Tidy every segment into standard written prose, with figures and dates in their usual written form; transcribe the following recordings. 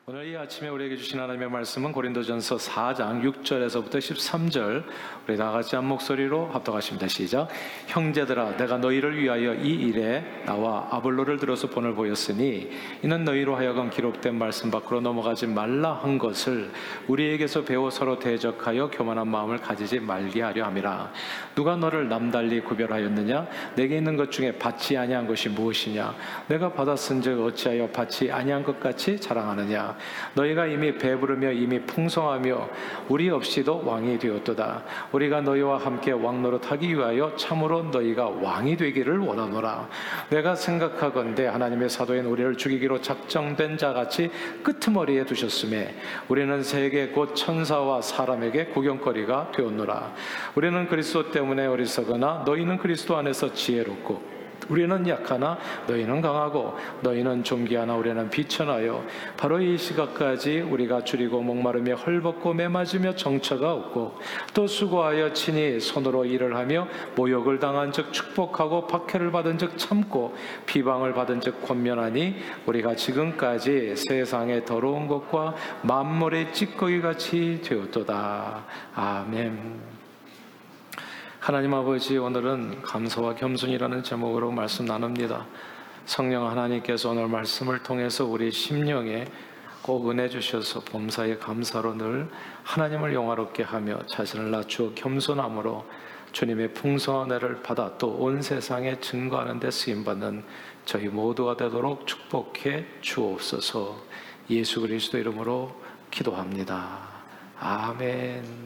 오늘 이 아침에 우리에게 주신 하나님의 말씀은 고린도전서 4장 6절에서부터 13절, 우리 다 같이 한 목소리로 합독하십니다. 시작. 형제들아, 내가 너희를 위하여 이 일에 나와 아볼로를 들어서 본을 보였으니 이는 너희로 하여금 기록된 말씀 밖으로 넘어가지 말라 한 것을 우리에게서 배워 서로 대적하여 교만한 마음을 가지지 말게 하려 함이라. 누가 너를 남달리 구별하였느냐? 내게 있는 것 중에 받지 아니한 것이 무엇이냐? 내가 받았은즉 어찌하여 받지 아니한 것 같이 자랑하느냐? 너희가 이미 배부르며 이미 풍성하며 우리 없이도 왕이 되었도다. 우리가 너희와 함께 왕노릇하기 위하여 참으로 너희가 왕이 되기를 원하노라. 내가 생각하건대 하나님의 사도인 우리를 죽이기로 작정된 자같이 끄트머리에 두셨음에 우리는 세계 곧 천사와 사람에게 구경거리가 되었노라. 우리는 그리스도 때문에 어리석으나 너희는 그리스도 안에서 지혜롭고 우리는 약하나 너희는 강하고 너희는 존귀하나 우리는 비천하여 바로 이 시각까지 우리가 줄이고 목마르며 헐벗고 매맞으며 정처가 없고 또 수고하여 친히 손으로 일을 하며 모욕을 당한 즉 축복하고 박해를 받은 즉 참고 비방을 받은 즉 권면하니 우리가 지금까지 세상의 더러운 것과 만물의 찌꺼기같이 되었도다. 아멘. 하나님 아버지, 오늘은 감사와 겸손이라는 제목으로 말씀 나눕니다. 성령 하나님께서 오늘 말씀을 통해서 우리 심령에 꼭 은혜 주셔서 범사에 감사로 늘 하나님을 영화롭게 하며 자신을 낮추어 겸손함으로 주님의 풍성한 은혜를 받아 또 온 세상에 증거하는 데 쓰임받는 저희 모두가 되도록 축복해 주옵소서. 예수 그리스도 이름으로 기도합니다. 아멘.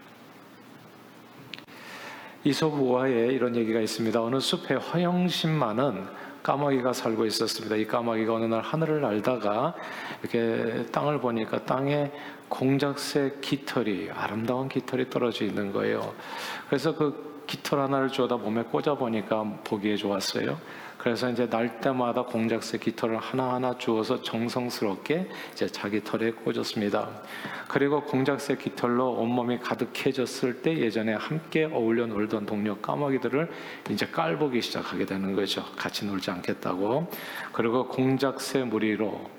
이솝 우화에 이런 얘기가 있습니다. 어느 숲에 화영신 많은 까마귀가 살고 있었습니다. 이 까마귀가 어느 날 하늘을 날다가 이렇게 땅을 보니까 땅에 공작새 깃털이, 아름다운 깃털이 떨어져 있는 거예요. 그래서 그 깃털 하나를 주워다 몸에 꽂아 보니까 보기에 좋았어요. 그래서 이제 날 때마다 공작새 깃털을 하나하나 주워서 정성스럽게 이제 자기 털에 꽂았습니다. 그리고 공작새 깃털로 온몸이 가득해졌을 때 예전에 함께 어울려 놀던 동료 까마귀들을 이제 깔보기 시작하게 되는 거죠. 같이 놀지 않겠다고. 그리고 공작새 무리로,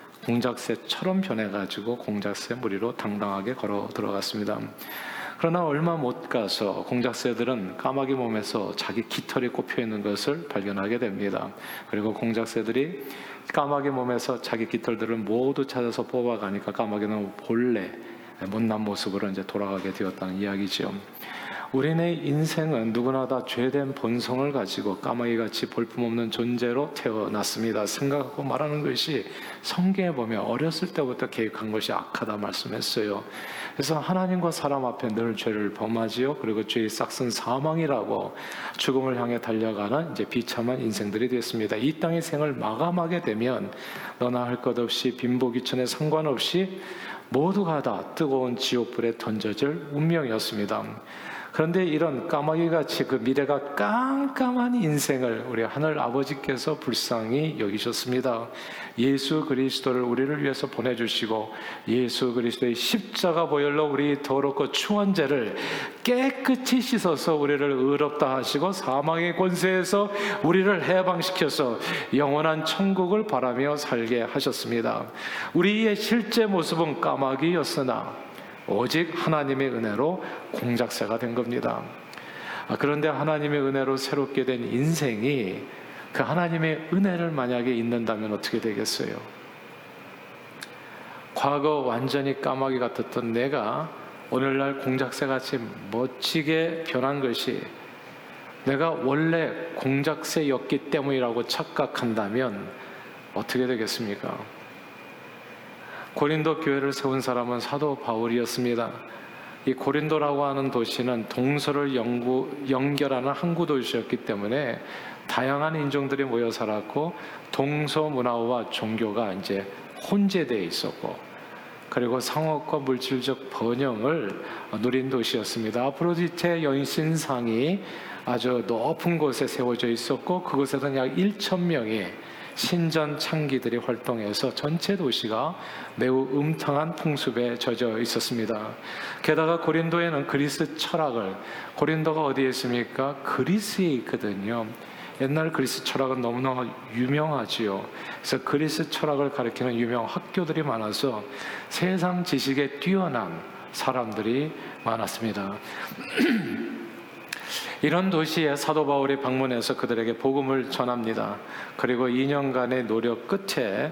공작새처럼 변해가지고 공작새 무리로 당당하게 걸어 들어갔습니다. 그러나 얼마 못 가서 공작새들은 까마귀 몸에서 자기 깃털이 꼽혀 있는 것을 발견하게 됩니다. 그리고 공작새들이 까마귀 몸에서 자기 깃털들을 모두 찾아서 뽑아가니까 까마귀는 본래 못난 모습으로 이제 돌아가게 되었다는 이야기죠. 우리의 인생은 누구나 다 죄된 본성을 가지고 까마귀같이 볼품없는 존재로 태어났습니다. 생각하고 말하는 것이 성경에 보면 어렸을 때부터 계획한 것이 악하다 말씀했어요. 그래서 하나님과 사람 앞에 늘 죄를 범하지요. 그리고 죄의 싹은 사망이라고 죽음을 향해 달려가는 이제 비참한 인생들이 됐습니다. 이 땅의 생을 마감하게 되면 너나 할 것 없이 빈보기천에 상관없이 모두가 다 뜨거운 지옥불에 던져질 운명이었습니다. 그런데 이런 까마귀같이 그 미래가 깜깜한 인생을 우리 하늘 아버지께서 불쌍히 여기셨습니다. 예수 그리스도를 우리를 위해서 보내주시고 예수 그리스도의 십자가 보혈로 우리 더럽고 추한 죄를 깨끗이 씻어서 우리를 의롭다 하시고 사망의 권세에서 우리를 해방시켜서 영원한 천국을 바라며 살게 하셨습니다. 우리의 실제 모습은 까마귀였으나 오직 하나님의 은혜로 공작새가 된 겁니다. 그런데 하나님의 은혜로 새롭게 된 인생이 그 하나님의 은혜를 만약에 잊는다면 어떻게 되겠어요? 과거 완전히 까마귀 같았던 내가 오늘날 공작새같이 멋지게 변한 것이 내가 원래 공작새였기 때문이라고 착각한다면 어떻게 되겠습니까? 고린도 교회를 세운 사람은 사도 바울이었습니다. 이 고린도라고 하는 도시는 동서를 연결하는 항구 도시였기 때문에 다양한 인종들이 모여 살았고 동서 문화와 종교가 이제 혼재되어 있었고 그리고 상업과 물질적 번영을 누린 도시였습니다. 아프로디테 여신상이 아주 높은 곳에 세워져 있었고 그곳에는 약 1,000명의 신전 창기들이 활동해서 전체 도시가 매우 음탕한 풍습에 젖어 있었습니다. 게다가 고린도에는 그리스 철학을, 고린도가 어디에 있습니까? 그리스에 있거든요. 옛날 그리스 철학은 너무나 유명하지요. 그래서 그리스 철학을 가리키는 유명 학교들이 많아서 세상 지식에 뛰어난 사람들이 많았습니다. 이런 도시에 사도 바울이 방문해서 그들에게 복음을 전합니다. 그리고 2년간의 노력 끝에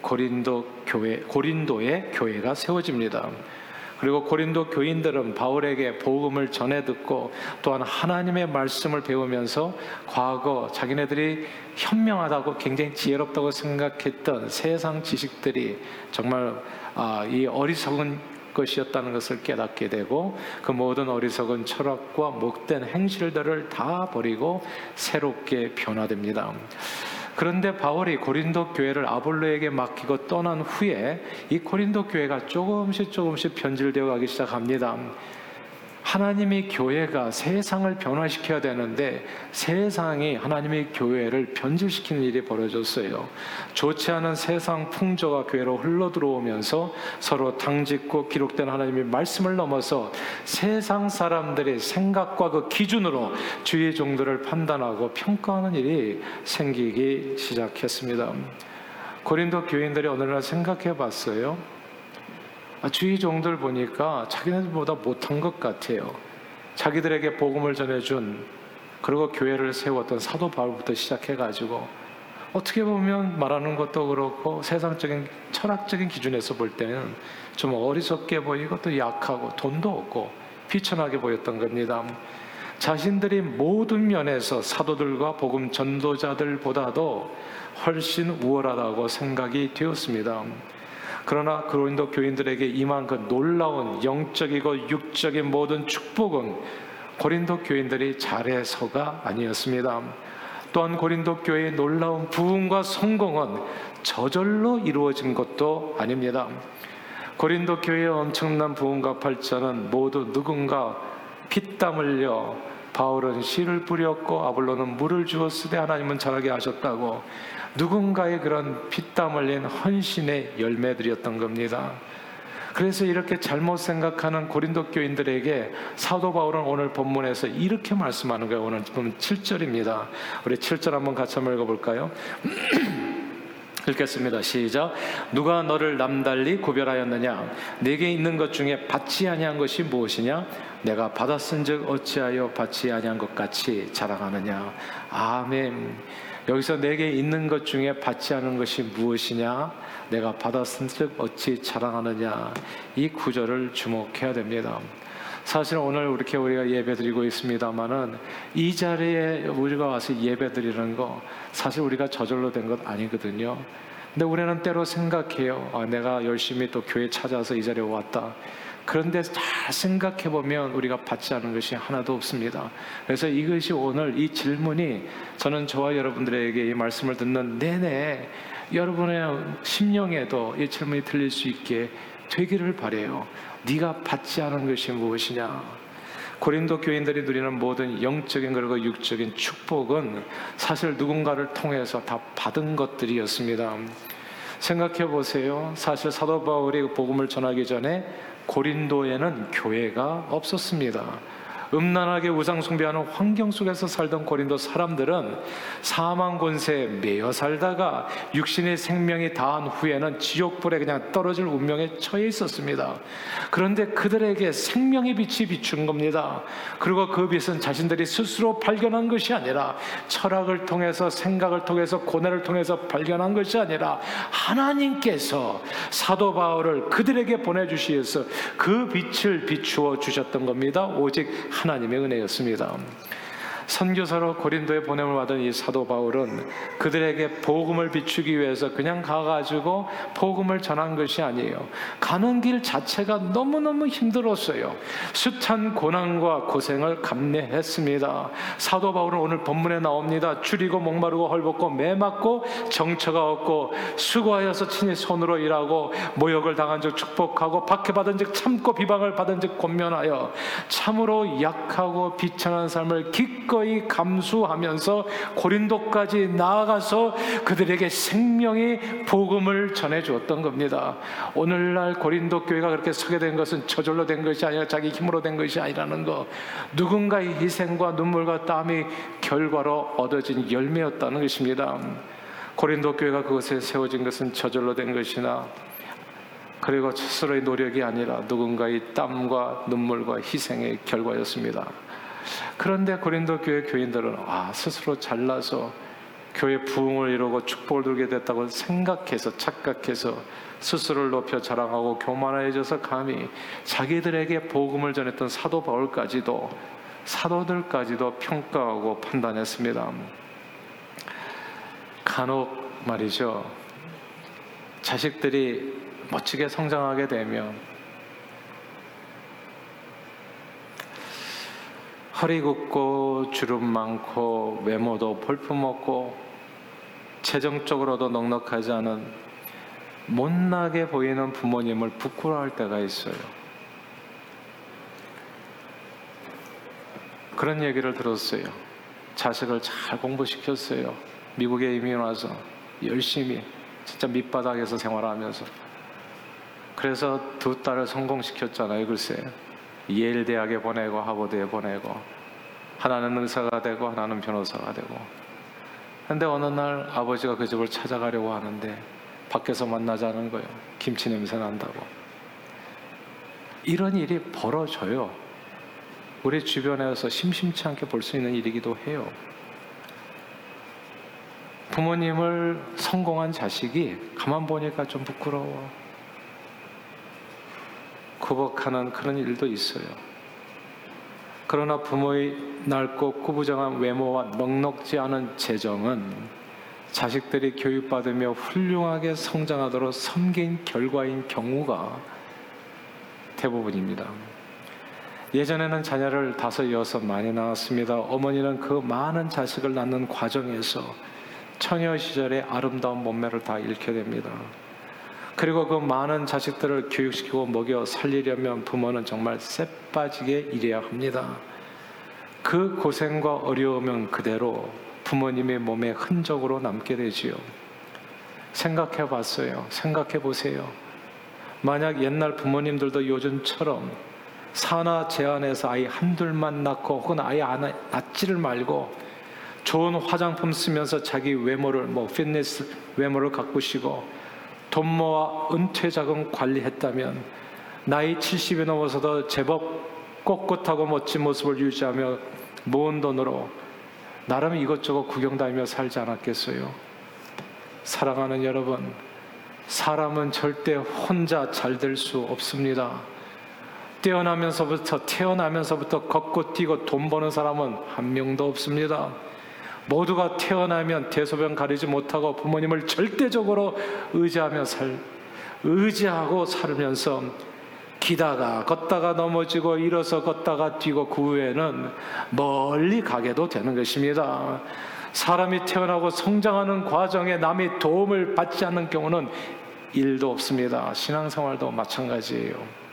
고린도의 교회가 세워집니다. 그리고 고린도 교인들은 바울에게 복음을 전해 듣고 또한 하나님의 말씀을 배우면서 과거 자기네들이 현명하다고 굉장히 지혜롭다고 생각했던 세상 지식들이 정말 이 어리석은 것이었다는 것을 깨닫게 되고 그 모든 어리석은 철학과 못된 행실들을 다 버리고 새롭게 변화됩니다. 그런데 바울이 고린도 교회를 아볼로에게 맡기고 떠난 후에 이 고린도 교회가 조금씩 변질되어 가기 시작합니다. 하나님의 교회가 세상을 변화시켜야 되는데 세상이 하나님의 교회를 변질시키는 일이 벌어졌어요. 좋지 않은 세상 풍조가 교회로 흘러들어오면서 서로 당짓고 기록된 하나님의 말씀을 넘어서 세상 사람들의 생각과 그 기준으로 주의 종들을 판단하고 평가하는 일이 생기기 시작했습니다. 고린도 교인들이 어느 날 생각해 봤어요. 주의 종들 보니까 자기네들보다 못한 것 같아요. 자기들에게 복음을 전해준 그리고 교회를 세웠던 사도 바울부터 시작해가지고 어떻게 보면 말하는 것도 그렇고 세상적인 철학적인 기준에서 볼 때는 좀 어리석게 보이고 또 약하고 돈도 없고 비천하게 보였던 겁니다. 자신들이 모든 면에서 사도들과 복음 전도자들보다도 훨씬 우월하다고 생각이 되었습니다. 그러나 고린도 교인들에게 임한 그 놀라운 영적이고 육적인 모든 축복은 고린도 교인들이 잘해서가 아니었습니다. 또한 고린도 교회의 놀라운 부흥과 성공은 저절로 이루어진 것도 아닙니다. 고린도 교회의 엄청난 부흥과 발전은 모두 누군가 피땀 흘려 바울은 씨를 뿌렸고 아볼로는 물을 주었으되 하나님은 자라게 하셨다고 누군가의 그런 피땀 흘린 헌신의 열매들이었던 겁니다. 그래서 이렇게 잘못 생각하는 고린도 교인들에게 사도 바울은 오늘 본문에서 이렇게 말씀하는 거예요. 오늘 보면 7절입니다. 우리 7절 한번 같이 한번 읽어볼까요? 읽겠습니다. 시작. 누가 너를 남달리 구별하였느냐? 내게 있는 것 중에 받지 아니한 것이 무엇이냐? 내가 받았은즉 어찌하여 받지 아니한 것 같이 자랑하느냐? 아멘. 여기서 내게 있는 것 중에 받지 않은 것이 무엇이냐? 내가 받았은즉 어찌 자랑하느냐? 이 구절을 주목해야 됩니다. 사실 오늘 이렇게 우리가 예배드리고 있습니다만은 이 자리에 우리가 와서 예배드리는 거 사실 우리가 저절로 된 것 아니거든요. 근데 우리는 때로 생각해요. 내가 열심히 또 교회 찾아서 이 자리에 왔다. 그런데 잘 생각해 보면 우리가 받지 않은 것이 하나도 없습니다. 그래서 이것이 오늘 이 질문이 저는 저와 여러분들에게 이 말씀을 듣는 내내 여러분의 심령에도 이 질문이 들릴 수 있게 되기를 바라요. 네가 받지 않은 것이 무엇이냐? 고린도 교인들이 누리는 모든 영적인 그리고 육적인 축복은 사실 누군가를 통해서 다 받은 것들이었습니다. 생각해 보세요. 사실 사도 바울이 복음을 전하기 전에 고린도에는 교회가 없었습니다. 음란하게 우상 숭배하는 환경 속에서 살던 고린도 사람들은 사망 권세에 매여 살다가 육신의 생명이 다한 후에는 지옥불에 그냥 떨어질 운명에 처해 있었습니다. 그런데 그들에게 생명의 빛이 비춘 겁니다. 그리고 그 빛은 자신들이 스스로 발견한 것이 아니라 철학을 통해서 생각을 통해서 고뇌를 통해서 발견한 것이 아니라 하나님께서 사도 바울을 그들에게 보내주시어서 그 빛을 비추어 주셨던 겁니다. 오직 하나님의 은혜였습니다. 선교사로 고린도에 보냄을 받은 이 사도 바울은 그들에게 복음을 비추기 위해서 그냥 가가지고 복음을 전한 것이 아니에요. 가는 길 자체가 너무너무 힘들었어요. 숱한 고난과 고생을 감내했습니다. 사도 바울은 오늘 본문에 나옵니다. 줄이고 목마르고 헐벗고 매맞고 정처가 없고 수고하여서 친히 손으로 일하고 모욕을 당한 즉 축복하고 박해받은 즉 참고 비방을 받은 즉 권면하여 참으로 약하고 비천한 삶을 기꺼이 기꺼이 감수하면서 고린도까지 나아가서 그들에게 생명의 복음을 전해주었던 겁니다. 오늘날 고린도 교회가 그렇게 서게 된 것은 저절로 된 것이 아니라 자기 힘으로 된 것이 아니라는 것, 누군가의 희생과 눈물과 땀이 결과로 얻어진 열매였다는 것입니다. 고린도 교회가 그것에 세워진 것은 저절로 된 것이나 그리고 스스로의 노력이 아니라 누군가의 땀과 눈물과 희생의 결과였습니다. 그런데 고린도 교회 교인들은 스스로 잘나서 교회 부흥을 이루고 축복을 누리게 됐다고 생각해서 착각해서 스스로를 높여 자랑하고 교만해져서 감히 자기들에게 복음을 전했던 사도 바울까지도 사도들까지도 평가하고 판단했습니다. 간혹 말이죠, 자식들이 멋지게 성장하게 되면 허리 굽고 주름 많고 외모도 볼품없고 재정적으로도 넉넉하지 않은 못나게 보이는 부모님을 부끄러워할 때가 있어요. 그런 얘기를 들었어요. 자식을 잘 공부시켰어요. 미국에 이민 와서 열심히 진짜 밑바닥에서 생활하면서. 그래서 두 딸을 성공시켰잖아요. 글쎄, 예일 대학에 보내고 하버드에 보내고, 하나는 의사가 되고 하나는 변호사가 되고. 근데 어느 날 아버지가 그 집을 찾아가려고 하는데 밖에서 만나자는 거예요. 김치 냄새 난다고. 이런 일이 벌어져요. 우리 주변에서 심심치 않게 볼 수 있는 일이기도 해요. 부모님을 성공한 자식이 가만 보니까 좀 부끄러워, 구박하는 그런 일도 있어요. 그러나 부모의 낡고 꾸부정한 외모와 넉넉지 않은 재정은 자식들이 교육받으며 훌륭하게 성장하도록 섬긴 결과인 경우가 대부분입니다. 예전에는 자녀를 5, 6 많이 낳았습니다. 어머니는 그 많은 자식을 낳는 과정에서 처녀 시절의 아름다운 몸매를 다 잃게 됩니다. 그리고 그 많은 자식들을 교육시키고 먹여 살리려면 부모는 정말 쎄 빠지게 일해야 합니다. 그 고생과 어려움은 그대로 부모님의 몸에 흔적으로 남게 되지요. 생각해 봤어요. 생각해 보세요. 만약 옛날 부모님들도 요즘처럼 산하 제한해서 아이 한둘만 낳고 혹은 아이 안 낳지를 말고 좋은 화장품 쓰면서 자기 외모를 피트니스 외모를 가꾸시고 돈 모아 은퇴 자금 관리했다면 나이 70이 넘어서도 제법 꼿꼿하고 멋진 모습을 유지하며 모은 돈으로 나름 이것저것 구경 다니며 살지 않았겠어요? 사랑하는 여러분, 사람은 절대 혼자 잘 될 수 없습니다. 태어나면서부터 걷고 뛰고 돈 버는 사람은 한 명도 없습니다. 모두가 태어나면 대소변 가리지 못하고 부모님을 절대적으로 의지하고 살면서 기다가 걷다가 넘어지고 일어서 걷다가 뛰고 그 후에는 멀리 가게도 되는 것입니다. 사람이 태어나고 성장하는 과정에 남의 도움을 받지 않는 경우는 1도 없습니다. 신앙생활도 마찬가지예요.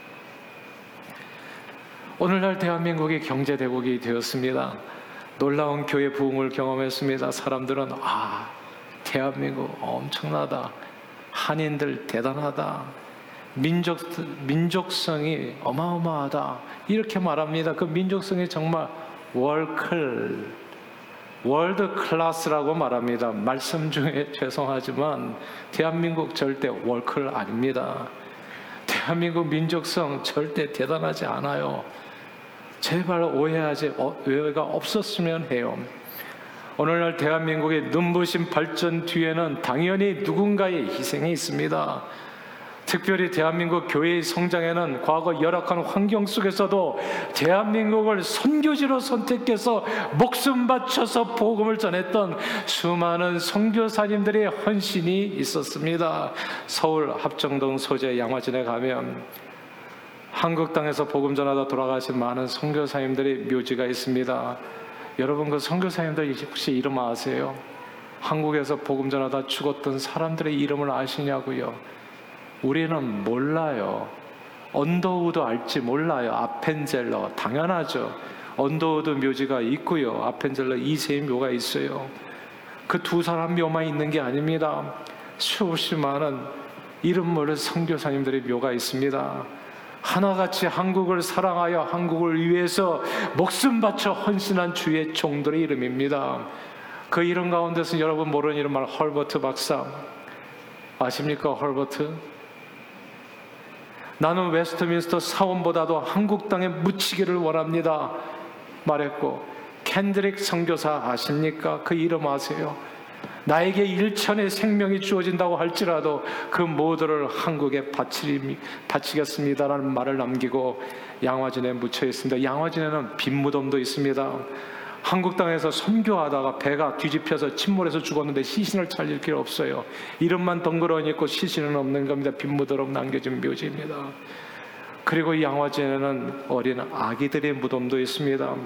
오늘날 대한민국이 경제대국이 되었습니다. 놀라운 교회 부흥을 경험했습니다. 사람들은 대한민국 엄청나다, 한인들 대단하다, 민족성이 어마어마하다 이렇게 말합니다. 그 민족성이 정말 월드 클래스라고 말합니다. 말씀 중에 죄송하지만 대한민국 절대 월클 아닙니다. 대한민국 민족성 절대 대단하지 않아요. 제발 오해가 없었으면 해요. 오늘날 대한민국의 눈부신 발전 뒤에는 당연히 누군가의 희생이 있습니다. 특별히 대한민국 교회의 성장에는 과거 열악한 환경 속에서도 대한민국을 선교지로 선택해서 목숨 바쳐서 복음을 전했던 수많은 선교사님들의 헌신이 있었습니다. 서울 합정동 소재 양화진에 가면 한국 땅에서 복음 전하다 돌아가신 많은 선교사님들의 묘지가 있습니다. 여러분, 그 선교사님들 혹시 이름 아세요? 한국에서 복음 전하다 죽었던 사람들의 이름을 아시냐고요? 우리는 몰라요. 언더우드 알지 몰라요. 아펜젤러 당연하죠. 언더우드 묘지가 있고요. 아펜젤러 2세의 묘가 있어요. 그 두 사람 묘만 있는 게 아닙니다. 수없이 많은 이름 모를 선교사님들의 묘가 있습니다. 하나같이 한국을 사랑하여 한국을 위해서 목숨 바쳐 헌신한 주의 종들의 이름입니다. 그 이름 가운데서 여러분 모르는 이름 말 헐버트 박사 아십니까? 헐버트? 나는 웨스트민스터 사원보다도 한국 땅에 묻히기를 원합니다 말했고, 캔드릭 선교사 아십니까? 그 이름 아세요? 나에게 일천의 생명이 주어진다고 할지라도 그 모두를 한국에 바치겠습니다라는 말을 남기고 양화진에 묻혀 있습니다. 양화진에는 빈 무덤도 있습니다. 한국 땅에서 선교하다가 배가 뒤집혀서 침몰해서 죽었는데 시신을 찾을 길 없어요. 이름만 덩그러니 있고 시신은 없는 겁니다. 빈 무덤으로 남겨진 묘지입니다. 그리고 이 양화진에는 어린 아기들의 무덤도 있습니다.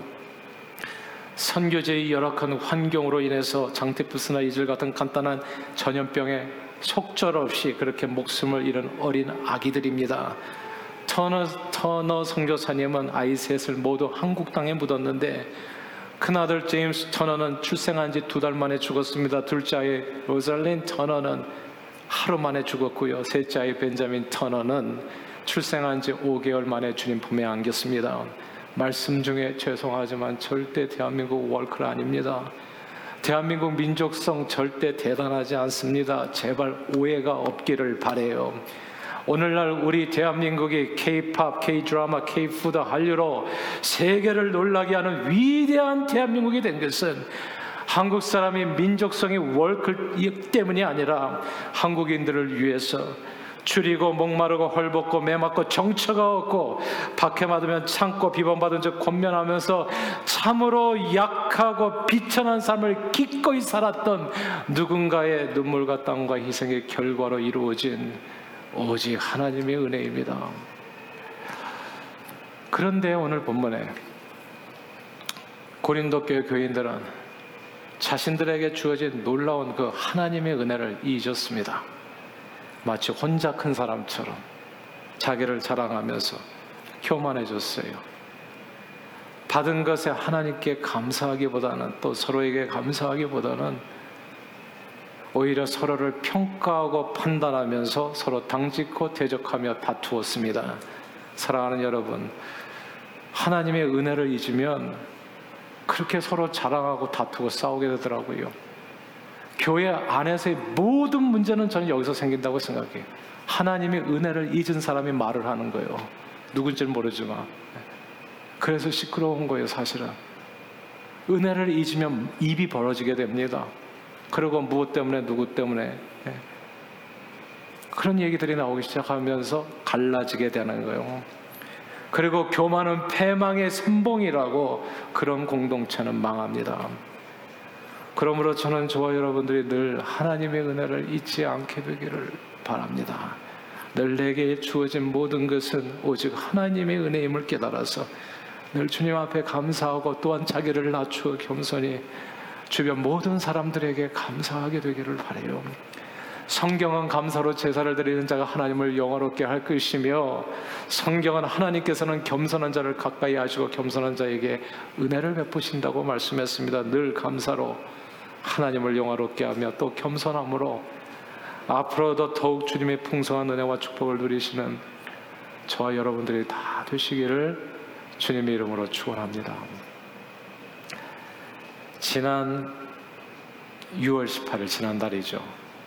선교제의 열악한 환경으로 인해서 장티푸스나 이질 같은 간단한 전염병에 속절없이 그렇게 목숨을 잃은 어린 아기들입니다. 터너 선교사님은 아이 셋을 모두 한국 땅에 묻었는데 큰아들 제임스 터너는 출생한 지 2달 만에 죽었습니다. 둘째 아이 로잘린 터너는 하루 만에 죽었고요. 셋째 아이 벤자민 터너는 출생한 지 5개월 만에 주님 품에 안겼습니다. 말씀 중에 죄송하지만 절대 대한민국 월클 아닙니다. 대한민국 민족성 절대 대단하지 않습니다. 제발 오해가 없기를 바라요. 오늘날 우리 대한민국이 K-팝, K-드라마, K-푸드, 한류로 세계를 놀라게 하는 위대한 대한민국이 된 것은 한국 사람이 민족성이 월클 때문이 아니라 한국인들을 위해서 줄이고 목마르고 헐벗고 매맞고 정처가 없고 박해 맞으면 참고 비번받은 즉 권면하면서 참으로 약하고 비천한 삶을 기꺼이 살았던 누군가의 눈물과 땀과 희생의 결과로 이루어진 오직 하나님의 은혜입니다. 그런데 오늘 본문에 고린도 교회 교인들은 자신들에게 주어진 놀라운 그 하나님의 은혜를 잊었습니다. 마치 혼자 큰 사람처럼 자기를 자랑하면서 교만해졌어요. 받은 것에 하나님께 감사하기보다는, 또 서로에게 감사하기보다는 오히려 서로를 평가하고 판단하면서 서로 당짓고 대적하며 다투었습니다. 사랑하는 여러분, 하나님의 은혜를 잊으면 그렇게 서로 자랑하고 다투고 싸우게 되더라고요. 교회 안에서의 모든 문제는 저는 여기서 생긴다고 생각해요. 하나님의 은혜를 잊은 사람이 말을 하는 거예요. 누군지는 모르지만. 그래서 시끄러운 거예요, 사실은. 은혜를 잊으면 입이 벌어지게 됩니다. 그리고 무엇 때문에, 누구 때문에 그런 얘기들이 나오기 시작하면서 갈라지게 되는 거예요. 그리고 교만은 패망의 선봉이라고 그런 공동체는 망합니다. 그러므로 저는 저와 여러분들이 늘 하나님의 은혜를 잊지 않게 되기를 바랍니다. 늘 내게 주어진 모든 것은 오직 하나님의 은혜임을 깨달아서 늘 주님 앞에 감사하고 또한 자기를 낮추어 겸손히 주변 모든 사람들에게 감사하게 되기를 바라요. 성경은 감사로 제사를 드리는 자가 하나님을 영화롭게 할 것이며, 성경은 하나님께서는 겸손한 자를 가까이 하시고 겸손한 자에게 은혜를 베푸신다고 말씀했습니다. 늘 감사로 하나님을 영화롭게 하며 또 겸손함으로 앞으로도 더욱 주님의 풍성한 은혜와 축복을 누리시는 저와 여러분들이 다 되시기를 주님의 이름으로 축원합니다. 지난 6월 18일 지난달이죠.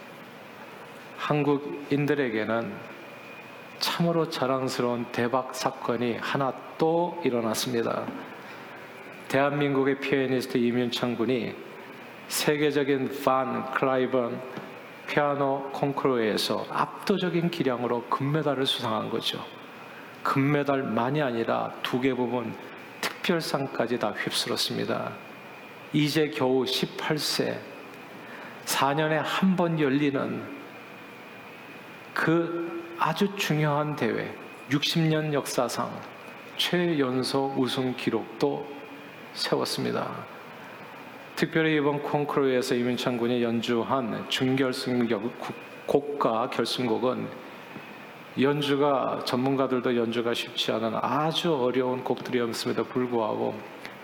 한국인들에게는 참으로 자랑스러운 대박 사건이 하나 또 일어났습니다. 대한민국의 피아니스트 이민창 군이 세계적인 반 클라이번 피아노 콩쿠르에서 압도적인 기량으로 금메달을 수상한 거죠. 금메달만이 아니라 2개 부분 특별상까지 다 휩쓸었습니다. 이제 겨우 18세, 4년에 한 번 열리는 그 아주 중요한 대회, 60년 역사상 최연소 우승 기록도 세웠습니다. 특별히 이번 콩쿠르에서 이민창 군이 연주한 준결승 곡과 결승곡은 연주가, 전문가들도 연주가 쉽지 않은 아주 어려운 곡들이었음에도 불구하고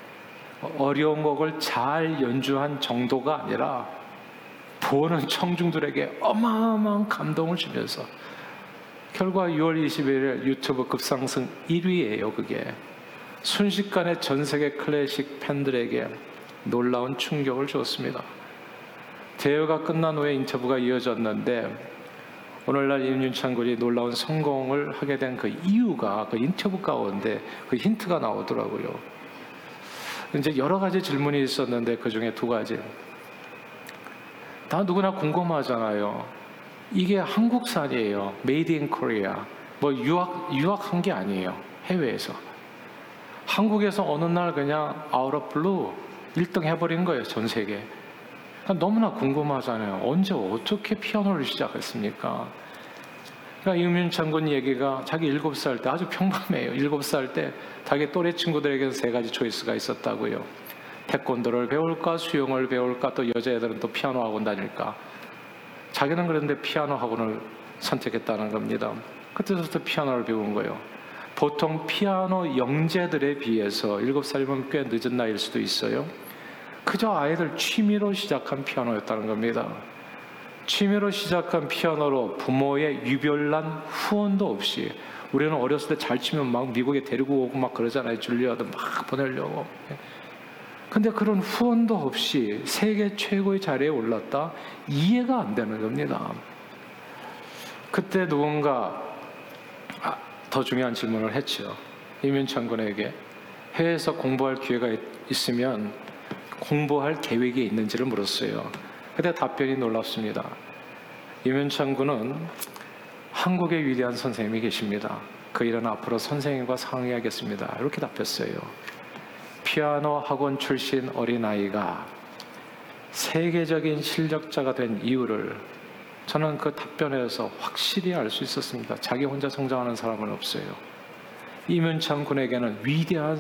어려운 곡을 잘 연주한 정도가 아니라 보는 청중들에게 어마어마한 감동을 주면서 결과 6월 21일 유튜브 급상승 1위예요. 그게 순식간에 전 세계 클래식 팬들에게 놀라운 충격을 주었습니다. 대회가 끝난 후에 인터뷰가 이어졌는데 오늘날 임윤찬 군이 놀라운 성공을 하게 된 그 이유가 그 인터뷰 가운데 그 힌트가 나오더라고요. 이제 여러 가지 질문이 있었는데 그 중에 두 가지. 다 누구나 궁금하잖아요. 이게 한국산이에요. Made in Korea. 뭐 유학한 게 아니에요. 해외에서. 한국에서 어느 날 그냥 out of blue 1등 해버린 거예요. 전 세계. 너무나 궁금하잖아요. 언제 어떻게 피아노를 시작했습니까? 그러니까 임윤찬 군 얘기가 자기 7살 때 아주 평범해요. 7살 때 자기 또래 친구들에게는 3가지 초이스가 있었다고요. 태권도를 배울까, 수영을 배울까, 또 여자애들은 또 피아노 학원 다닐까. 자기는 그런데 피아노 학원을 선택했다는 겁니다. 그때부터 피아노를 배운 거예요. 보통 피아노 영재들에 비해서 7살이면 꽤 늦은 나이일 수도 있어요. 그저 아이들 취미로 시작한 피아노였다는 겁니다. 취미로 시작한 피아노로 부모의 유별난 후원도 없이, 우리는 어렸을 때 잘 치면 막 미국에 데리고 오고 막 그러잖아요. 줄리아도 막 보내려고. 근데 그런 후원도 없이 세계 최고의 자리에 올랐다? 이해가 안 되는 겁니다. 그때 누군가 더 중요한 질문을 했죠. 임윤찬 군에게 해외에서 공부할 기회가 있으면 공부할 계획이 있는지를 물었어요. 그때 답변이 놀랍습니다. 임윤찬 군은 한국의 위대한 선생님이 계십니다. 그 일은 앞으로 선생님과 상의하겠습니다. 이렇게 답했어요. 피아노 학원 출신 어린아이가 세계적인 실력자가 된 이유를 저는 그 답변에서 확실히 알 수 있었습니다. 자기 혼자 성장하는 사람은 없어요. 임윤찬 군에게는 위대한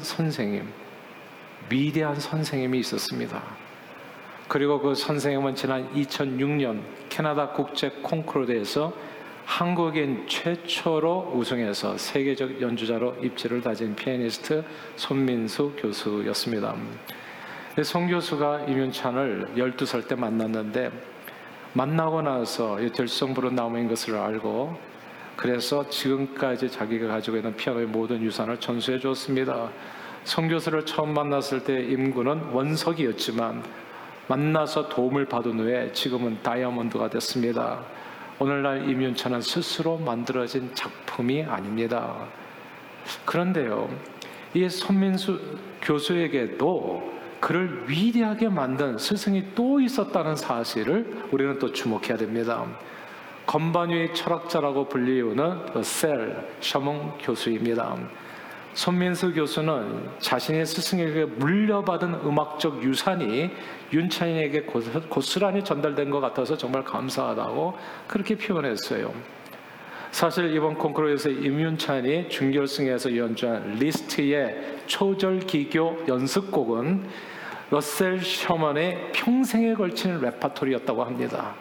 선생님이 있었습니다. 그리고 그 선생님은 지난 2006년 캐나다 국제 콩쿠르대에서 한국인 최초로 우승해서 세계적 연주자로 입지를 다진 피아니스트 손민수 교수였습니다. 송 교수가 임윤찬을 12살 때 만났는데 만나고 나서 들성부른 나무인 것을 알고 그래서 지금까지 자기가 가지고 있는 피아노의 모든 유산을 전수해 줬습니다. 송 교수를 처음 만났을 때 임군은 원석이었지만 만나서 도움을 받은 후에 지금은 다이아몬드가 됐습니다. 오늘날 임윤찬은 스스로 만들어진 작품이 아닙니다. 그런데요, 이 손민수 교수에게도 그를 위대하게 만든 스승이 또 있었다는 사실을 우리는 또 주목해야 됩니다. 건반위의 철학자라고 불리우는 셀 셔몽 교수입니다. 손민수 교수는 자신의 스승에게 물려받은 음악적 유산이 윤찬이에게 고스란히 전달된 것 같아서 정말 감사하다고 그렇게 표현했어요. 사실 이번 콩쿠르에서 임윤찬이 준결승에서 연주한 리스트의 초절기교 연습곡은 러셀 셔먼의 평생에 걸친 레파토리였다고 합니다.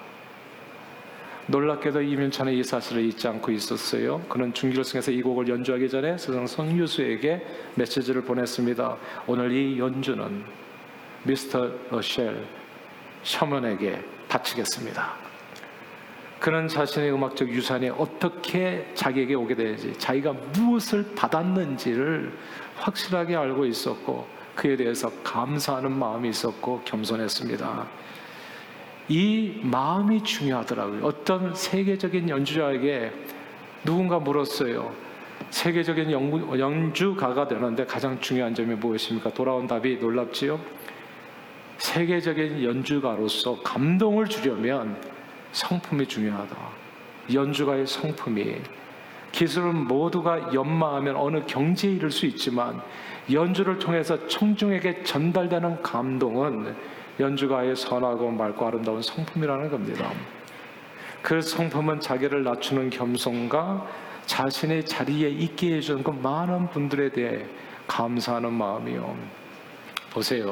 놀랍게도 임윤찬은 이 사실을 잊지 않고 있었어요. 그는 준결승에서 이 곡을 연주하기 전에 스승 송 교수에게 메시지를 보냈습니다. 오늘 이 연주는 미스터 러셀 셔먼에게 바치겠습니다. 그는 자신의 음악적 유산이 어떻게 자기에게 오게 되는지, 자기가 무엇을 받았는지를 확실하게 알고 있었고 그에 대해서 감사하는 마음이 있었고 겸손했습니다. 이 마음이 중요하더라고요. 어떤 세계적인 연주자에게 누군가 물었어요. 세계적인 연주가가 되는데 가장 중요한 점이 무엇입니까? 돌아온 답이 놀랍지요? 세계적인 연주가로서 감동을 주려면 성품이 중요하다. 연주가의 성품이, 기술은 모두가 연마하면 어느 경지에 이를 수 있지만 연주를 통해서 청중에게 전달되는 감동은 연주가의 선하고 맑고 아름다운 성품이라는 겁니다. 그 성품은 자기를 낮추는 겸손과 자신의 자리에 있게 해주는 그 많은 분들에 대해 감사하는 마음이요. 보세요.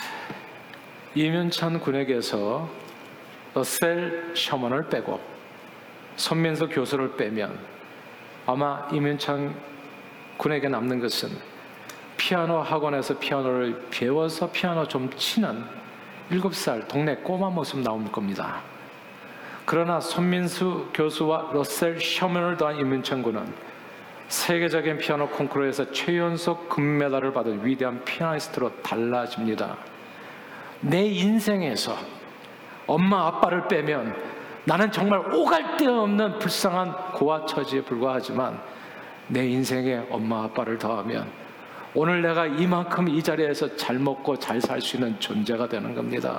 임윤찬 군에게서 러셀 셔먼을 빼고 손민수 교수를 빼면 아마 임윤찬 군에게 남는 것은 피아노 학원에서 피아노를 배워서 피아노 좀 치는 7살 동네 꼬마 모습 나올 겁니다. 그러나 손민수 교수와 러셀 셔먼을 더한 임윤천 군은 세계적인 피아노 콩쿠르에서 최연소 금메달을 받은 위대한 피아니스트로 달라집니다. 내 인생에서 엄마 아빠를 빼면 나는 정말 오갈 데 없는 불쌍한 고아 처지에 불과하지만 내 인생에 엄마 아빠를 더하면 오늘 내가 이만큼 이 자리에서 잘 먹고 잘 살 수 있는 존재가 되는 겁니다.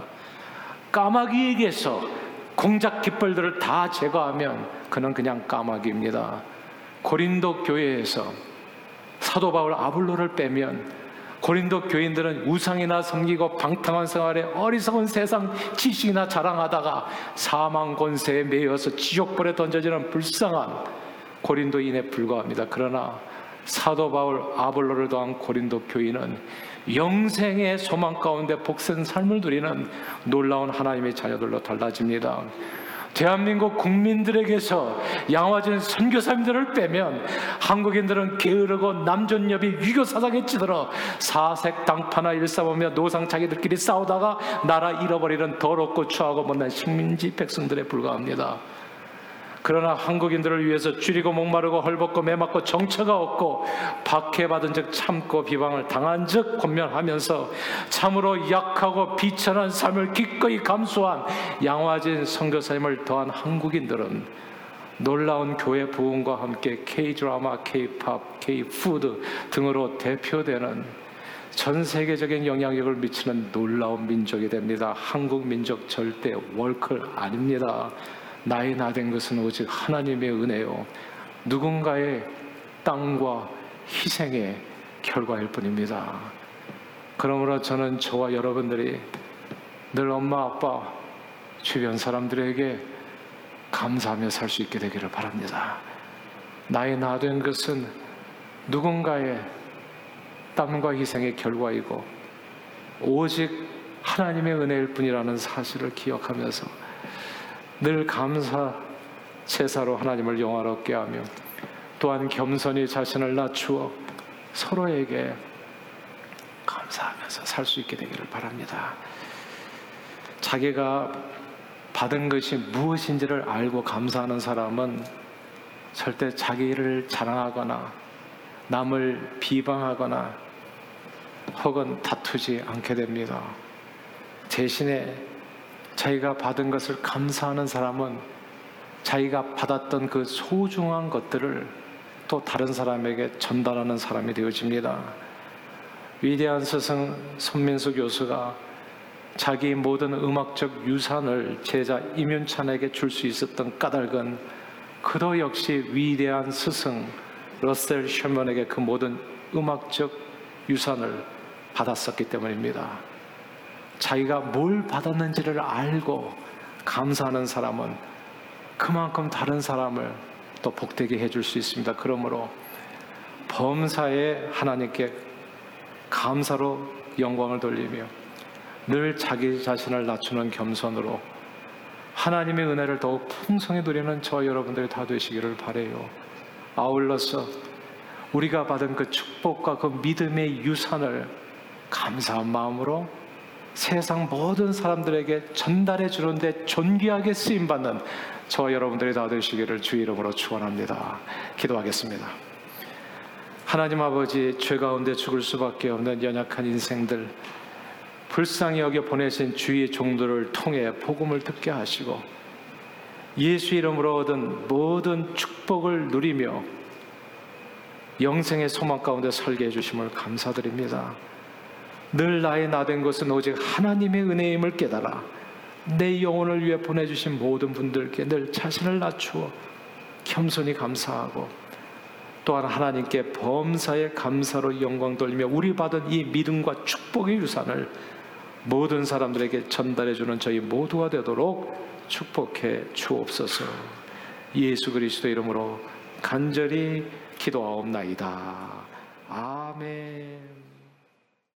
까마귀에게서 공작 깃벌들을 다 제거하면 그는 그냥 까마귀입니다. 고린도 교회에서 사도 바울 아볼로를 빼면 고린도 교인들은 우상이나 섬기고 방탕한 생활에 어리석은 세상 지식이나 자랑하다가 사망 권세에 매여서 지옥불에 던져지는 불쌍한 고린도인에 불과합니다. 그러나 사도 바울 아볼로를 더한 고린도 교인은 영생의 소망 가운데 복된 삶을 누리는 놀라운 하나님의 자녀들로 달라집니다. 대한민국 국민들에게서 양화진 선교사님들을 빼면 한국인들은 게으르고 남존여비 위교 사상에 찌들어 사색 당파나 일삼으며 노상 자기들끼리 싸우다가 나라 잃어버리는 더럽고 추하고 못난 식민지 백성들에 불과합니다. 그러나 한국인들을 위해서 줄이고 목마르고 헐벗고 매맞고 정처가 없고 박해받은 즉 참고 비방을 당한 즉 권면하면서 참으로 약하고 비천한 삶을 기꺼이 감수한 양화진 선교사님을 더한 한국인들은 놀라운 교회 부흥과 함께 K-드라마, K-팝, K-푸드 등으로 대표되는 전 세계적인 영향력을 미치는 놀라운 민족이 됩니다. 한국 민족 절대 월클 아닙니다. 나의 나 된 것은 오직 하나님의 은혜요 누군가의 땀과 희생의 결과일 뿐입니다. 그러므로 저는 저와 여러분들이 늘 엄마 아빠 주변 사람들에게 감사하며 살 수 있게 되기를 바랍니다. 나의 나 된 것은 누군가의 땀과 희생의 결과이고 오직 하나님의 은혜일 뿐이라는 사실을 기억하면서 늘 감사 제사로 하나님을 영화롭게 하며 또한 겸손히 자신을 낮추어 서로에게 감사하면서 살 수 있게 되기를 바랍니다. 자기가 받은 것이 무엇인지를 알고 감사하는 사람은 절대 자기를 자랑하거나 남을 비방하거나 혹은 다투지 않게 됩니다. 대신에 자기가 받은 것을 감사하는 사람은 자기가 받았던 그 소중한 것들을 또 다른 사람에게 전달하는 사람이 되어집니다. 위대한 스승 손민수 교수가 자기 모든 음악적 유산을 제자 임윤찬에게 줄 수 있었던 까닭은 그도 역시 위대한 스승 러셀 셔먼에게 그 모든 음악적 유산을 받았었기 때문입니다. 자기가 뭘 받았는지를 알고 감사하는 사람은 그만큼 다른 사람을 또 복되게 해줄 수 있습니다. 그러므로 범사에 하나님께 감사로 영광을 돌리며 늘 자기 자신을 낮추는 겸손으로 하나님의 은혜를 더욱 풍성히 누리는 저 여러분들이 다 되시기를 바라요. 아울러서 우리가 받은 그 축복과 그 믿음의 유산을 감사한 마음으로 세상 모든 사람들에게 전달해 주는데 존귀하게 쓰임받는 저와 여러분들이 다 되시기를 주의 이름으로 축원합니다. 기도하겠습니다. 하나님 아버지, 죄 가운데 죽을 수밖에 없는 연약한 인생들 불쌍히 여겨 보내신 주의 종들을 통해 복음을 듣게 하시고 예수 이름으로 얻은 모든 축복을 누리며 영생의 소망 가운데 설계 해 주심을 감사드립니다. 늘 나의 나 된 것은 오직 하나님의 은혜임을 깨달아 내 영혼을 위해 보내주신 모든 분들께 늘 자신을 낮추어 겸손히 감사하고 또한 하나님께 범사의 감사로 영광 돌리며 우리 받은 이 믿음과 축복의 유산을 모든 사람들에게 전달해주는 저희 모두가 되도록 축복해 주옵소서. 예수 그리스도 이름으로 간절히 기도하옵나이다. 아멘.